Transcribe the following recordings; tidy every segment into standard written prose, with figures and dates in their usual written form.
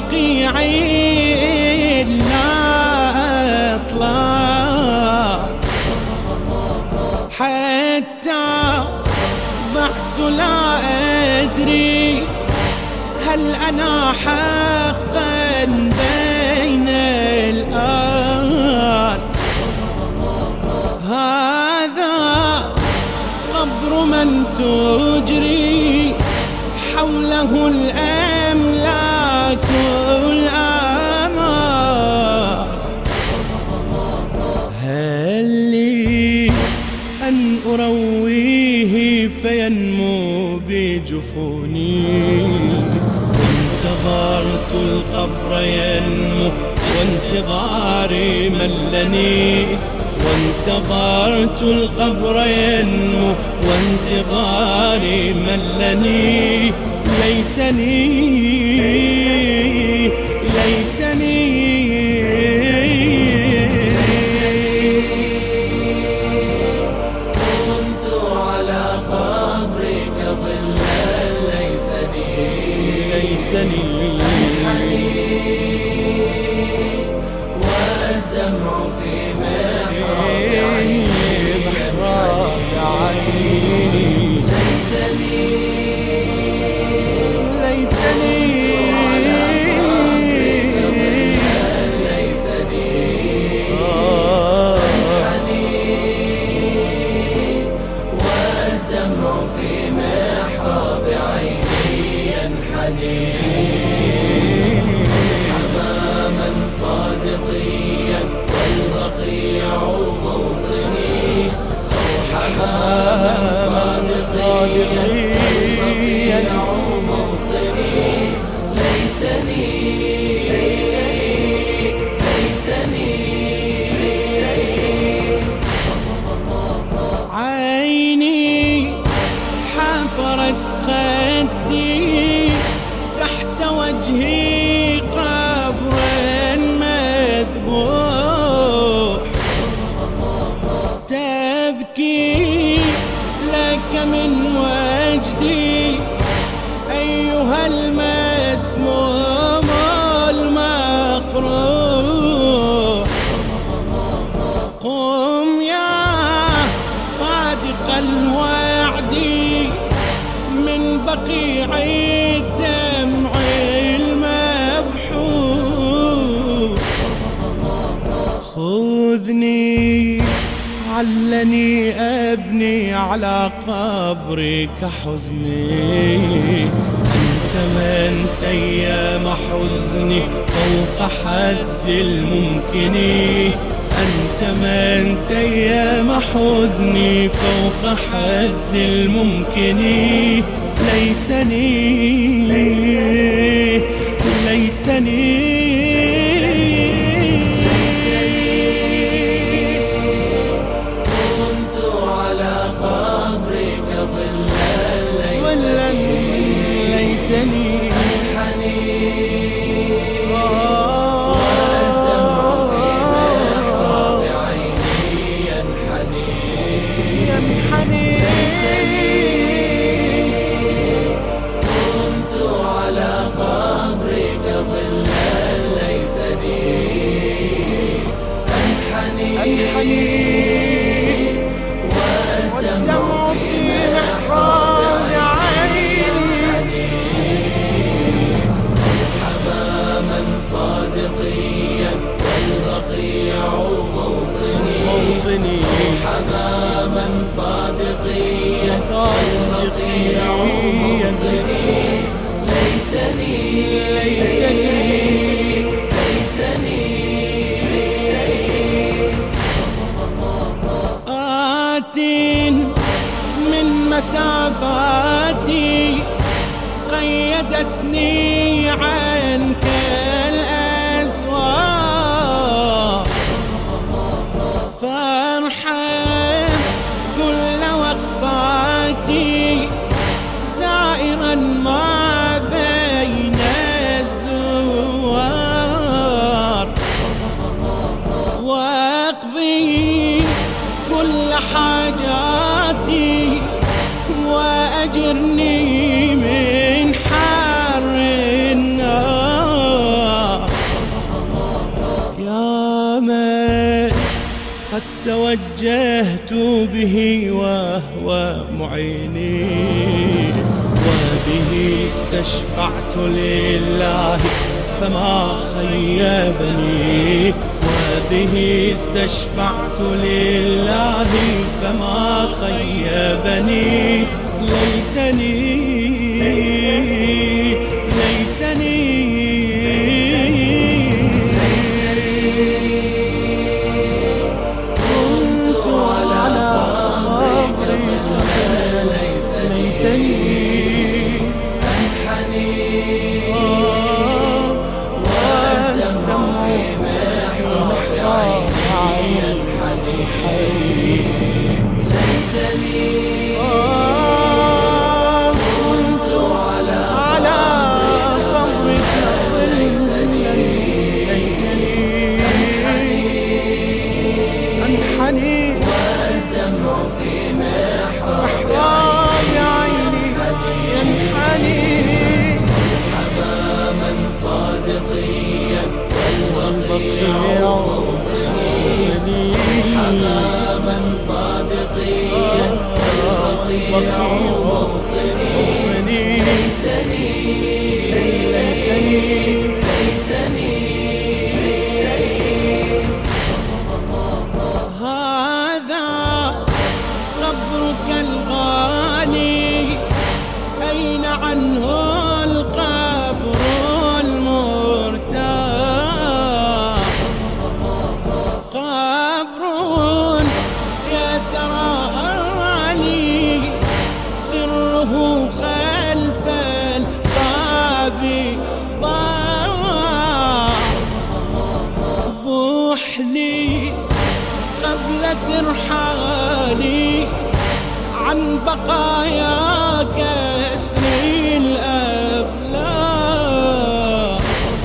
بقيع لا أطلع حتى ضعت لا أدري هل أنا حقا بين الآن. هذا قبر من تجري حوله الأملاك الآمال. هل لي أن أرويه فينمو بجفوني وانتظرت القبر ينمو وانتظاري ملني وانتظرت القبر ينمو وانتظاري ملني. ليتني كنت على قبرك ظلا. ليتني والدمع في محراب عيني. ليتني والدمع في محراب عيني ينحني. حماما صادقيا والبقيع موطني. حماما صادقيا والبقيع موطني. ليتني عيني حفرت خدي تحت وجهي قبر مذبوح. تبكي لك من وجدي أيها المسموم المقروح. قم يا صادق الوعد من بقيع الدمع المبحوح. خذني علني أبني على قبرك حزني. أنت من أيام حزني فوق حد الممكن. أنت من أيام حزني فوق حد الممكن. ليتني كنت على قبرك ظلا. ليتني كنت على قبرك ظلا. ليتني والدمع في محراب عيني. حماما صادقيا والبقيع موطني. حماما صادقيا والبقيع موطني. ليتني آت من مسافاتي قيدتني عنك الأسواق. فارحم كل وقفاتي زائرا ما بين الزوار. واقضي كل حاجاتي وأجرني من حر النار. توجهت به وهو معيني، وبه استشفعت لله فما خيبني، وبه استشفعت لله فما خيبني. ليتني كنت على قبري، ليتني أنحني والدمع في محراب عيني. ليتني كنت على قبرك أنحني والدمع في محراب عيني ينحني. حماما صادقيا والبقيع موطني، حماما صادقيا والبقيع موطني. ليتني هذا قبرك الغالي، أين عنه القبر المرتاح؟ قبر يتراءى سره خلف الباب ضاع. بوحلي قبل ترحالي عن بقايا كسر الأبلاء.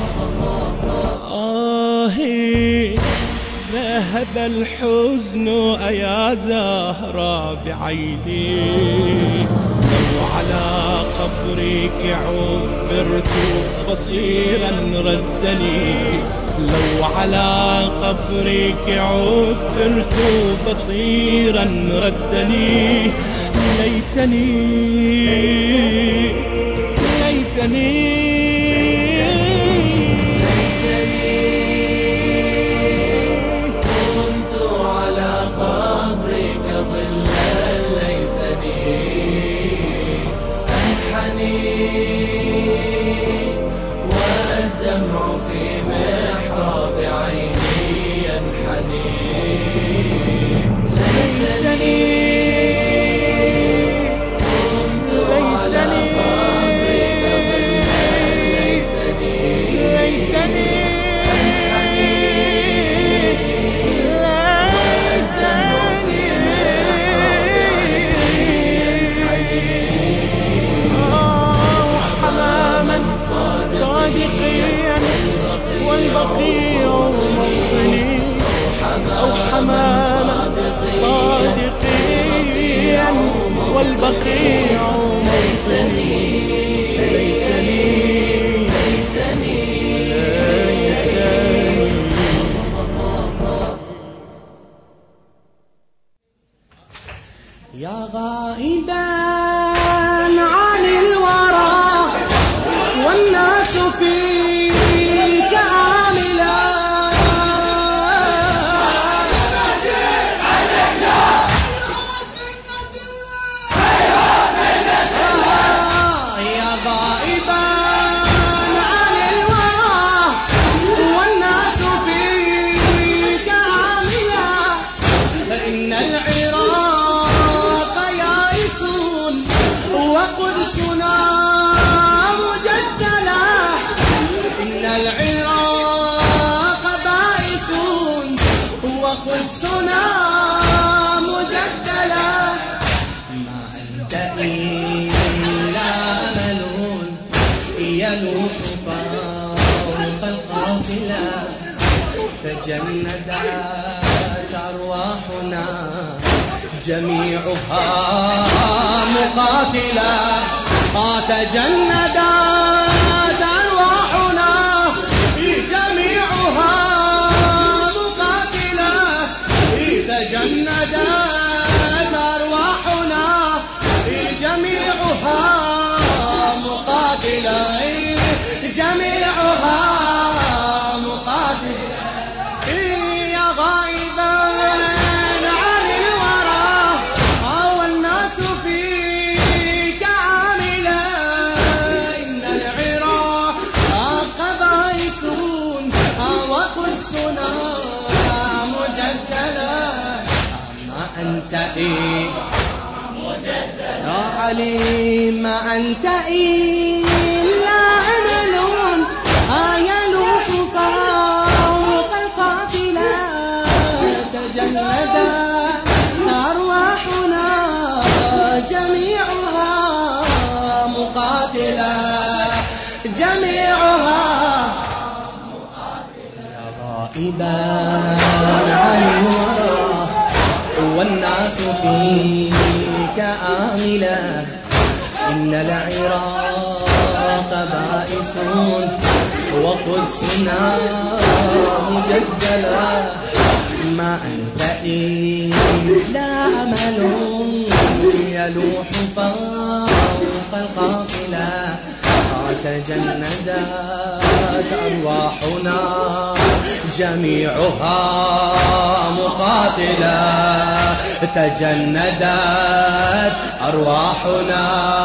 ذهب الحزن أيا زهرة بعيني، لو على قبرك عبرت بصيرا ردني، لو على قبرك عبرت بصيرا ردني. ليتني كنت على قبرك ظلا، ليتني أنحني والدمع في محراب عيني ينحني. ليتني كنت على قبرك ظلا، ليتني صادقيا والبقيع موطني، أو حماما صادقيا والبقيع موطني. ليتني يا غائبا عن الورى والناس فيك عاملا، يا غائبا عن الورى والناس فيك عاملا. فإن العراق يائسون وقدسنا مجدلة، إن العراق بائسون وقدسنا مجدلة. ما أنت إلا ملعون يلوح فوق القافلة، تجندت أرواحنا جميعها مقاتلة. تجندت أرواحنا جميعها مقاتلة. تجندت قافلة جميعها مقاتلة يا غائبا عن الورى والناس فيك عاملة إن العراق بايسون وقدسنا مجدلة ما أنت يا علي ما أنت إلا أمل يلوح فوق القافلة تجلد أرواحنا جميعها مقاتلة جميعها يا غائبا عن الورى والناس فيك آملة إن العراق بائس وقدسنا مجدلة ما أنت إلا أمل يلوح فوق القافلة تجندت أرواحنا جميعها مقاتلة تجندت أرواحنا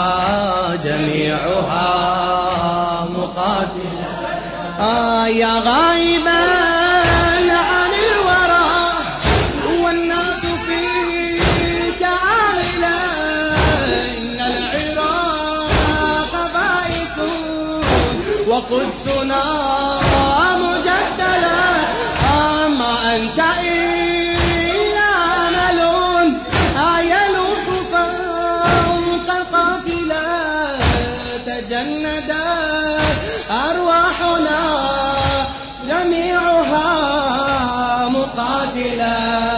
جميعها مقاتلة يا غائبا عن الورى والناس فيك عاملة إن العراق بائس وقدسنا مجدلة ما أنت إلا أمل يلوح فوق القافلة تجندت أرواحنا جميعها مقاتلة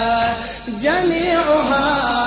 جميعها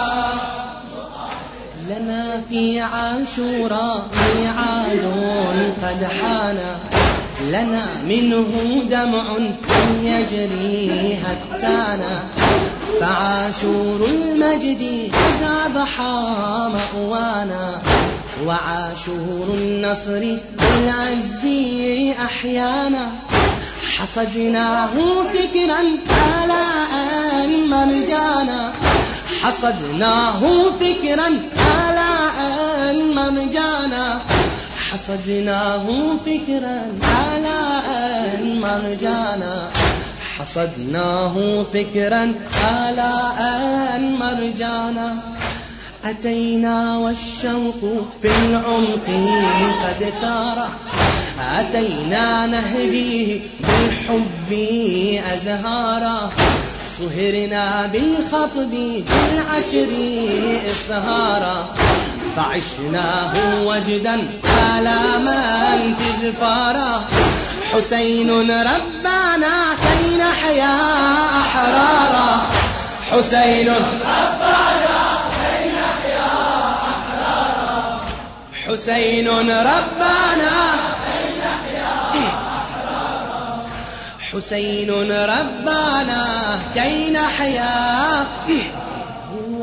لنا في عاشوراء ميعاد قد حان لنا منه دمع يجري هتانا فعاشور المجد قد أضحى مأوانا وعاشور النصر بالعز أحيانا حصدناه فكرا آلاء مرجانا حصدناه فكرا آلاء مرجانا حصدناه فكرا آلاء مرجانا حصدناه فكرا آلاء مرجانا أتينا والشوق في العمق قد ثار أتينا نهديه بالحب أزهارا صهرنا بالخطب بالعشر إصهارا فعشناه وجدا آلاما تزفارا حسين ربنا كي نحيا أحرارا حسين ربنا كي نحيا أحرارا حسين ربنا كي نحيا أحرارا حسين ربنا كي نحيا هو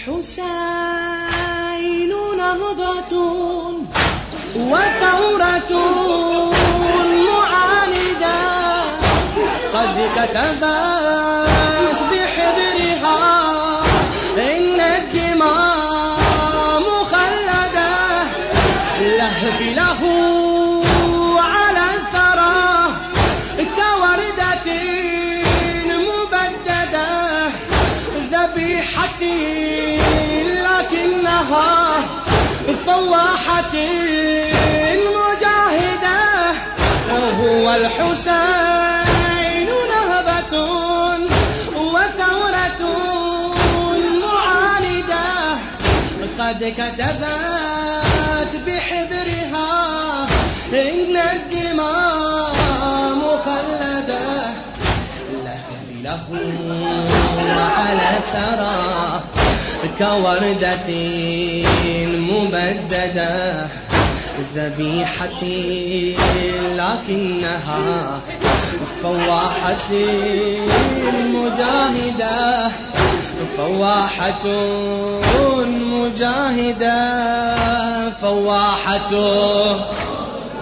الحسين نهضة وثورة معاندة قد كتبت بحبرها إن الدماء مخلدة لهف له على الثرى كوردة مبددة ذبيحة لكنها فواحة مجاهدة هو الحسين نهضة وثورة معاندة قد كتبت بحبرها إن الدماء مخلدة لهف له على الثرى كوردة مبددة ذبيحة لكنها فواحة مجاهدة فواحة مجاهدة فواحة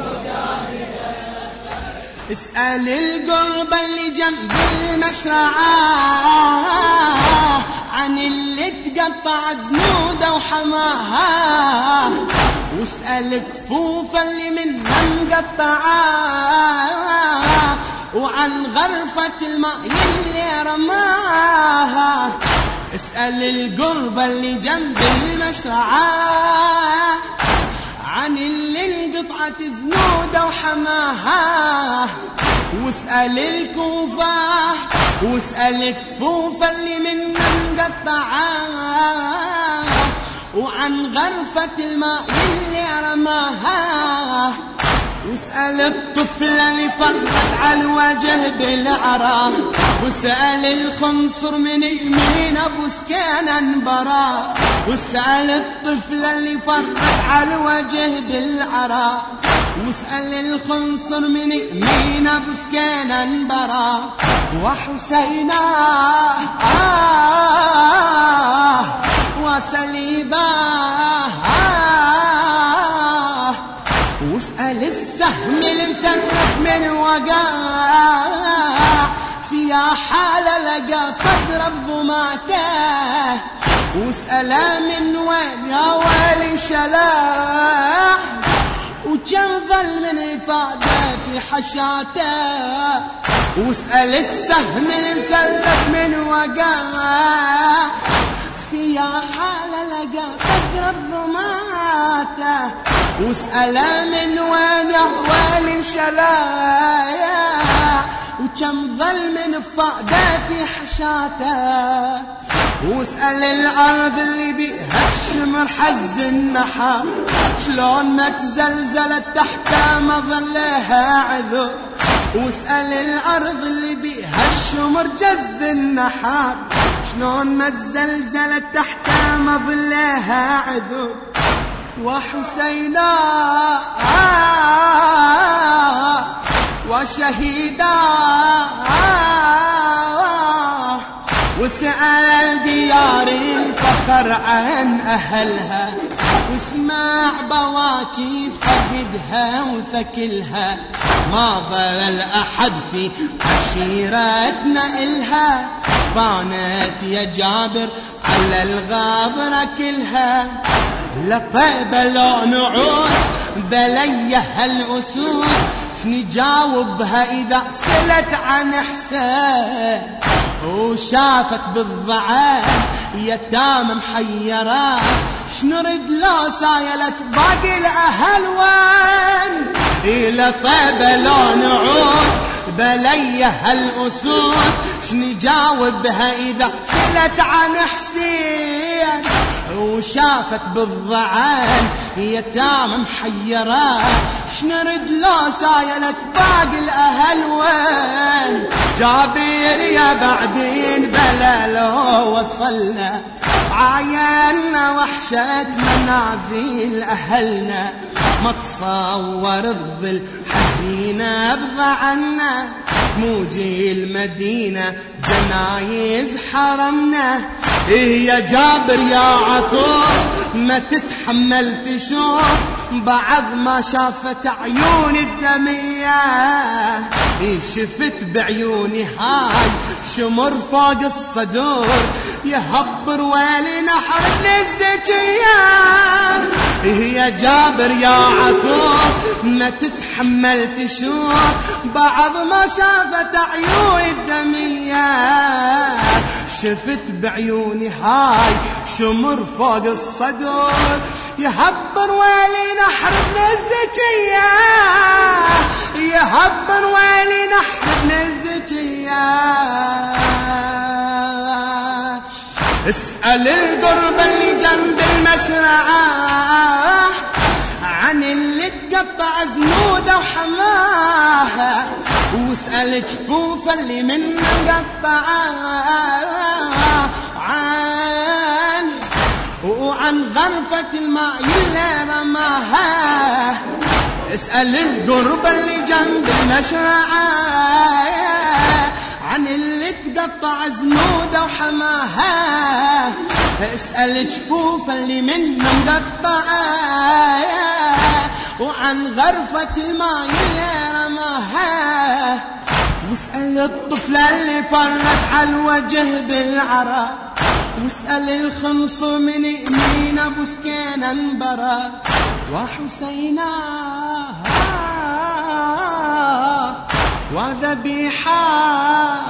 اسأل القربة اللي جنب المشرعة عن اللي تقطع زنوده وحماها، واسأل كفوفه اللي منها مقطعة وعن غرفة الماء اللي رماها. اسأل القربة اللي جنب المشرعة عن اللي انقطعت زنوده وحماها، واسأل الكوفة واسأل كفوفة اللي منها مقطعة وعن غرفة الماء اللي رماها، واسأل الطفلة اللي فرت على الوجه بالعرا، واسأل الخنصر من يمين ابو سكينة انبرا، واسأل الطفلة اللي فرت على الوجه بالعرا، واسأل الخنصر من يمين ابو سكينة انبرا، وحسينا وسليباه، واسأل السهم المثلث من وقع فيها حالة لقى صدر بضماته، واسأله من وين يا ويلي شلاح وكم ظل من إفادة في حشاته، واسأل السهم المثلث من وقع فيها حالة لقى صدر بضماته، واسأله من وين يا ويلي شلايا وكم ظل من فاده في حشاته، واسأل الأرض اللي بيها الشمر حز النحر شلون ما تزلزلت تحت مظلها عذر، واسأل الأرض اللي بيها الشمر جز النحر شلون ما تزلزلت تحت مظلها عذر، وحسينا وشهيدا وسأل ديار الفخر عن أهلها، واسمع بواكي فقدها وثكلها، ما ظل أحد في عشيرتنا إلها، بانت يا جابر على الغابرة كلها، لطيبة لو نعود بليه هالأسود، شنجاوبها إذا سلت عن حسين، وشافت بالضعاف يتام محيرة، شنرد لو سايلت باقي الأهل وين، لطيبة لو نعود بليه هالأسود، شنجاوبها إذا سلت عن حسين، وشافت بالضعان يتام محيرة، شنرد لو سايلت باقي الأهل وين، جابر يا بعدين بلا لو وصلنا عاينا وحشة منازل أهلنا، ما تصور الظل حزينة بضعنا، موجي المدينة جنايز حرمنا، إيه يا جابر يا عطور ما تتحمل تشوف بعد ما شافت عيوني الدمية، إيه شفت بعيوني هاي شمر فوق الصدور، يهبر ويلي نحر الزكية، إيه يا جابر يا عطور ما تتحمل تشوف بعد ما شافت عيوني الدمية، شفت بعيوني هاي شمر فوق الصدور، يهبر ويلي نحر الزكية، يهبر ويلي نحر الزكية، اسأل القربة اللي جنب المشرعة عن اللي تقطع زنوده وحماها، واسأل جفوفه اللي من مقطعة وعن غرفة الماء اللي رماها، اسأل القربة اللي جنب المشرعة عن اللي تقطع زنوده وحماها، اسأل جفوفه اللي منه مقطعة وعن غرفة الماء اللي رماها. رماها، واسأل الطفلة اللي فرت على الوجه بالعرى، واسأل الخنص من يمين ابو سكينة انبرى، وحسينا وذبيحة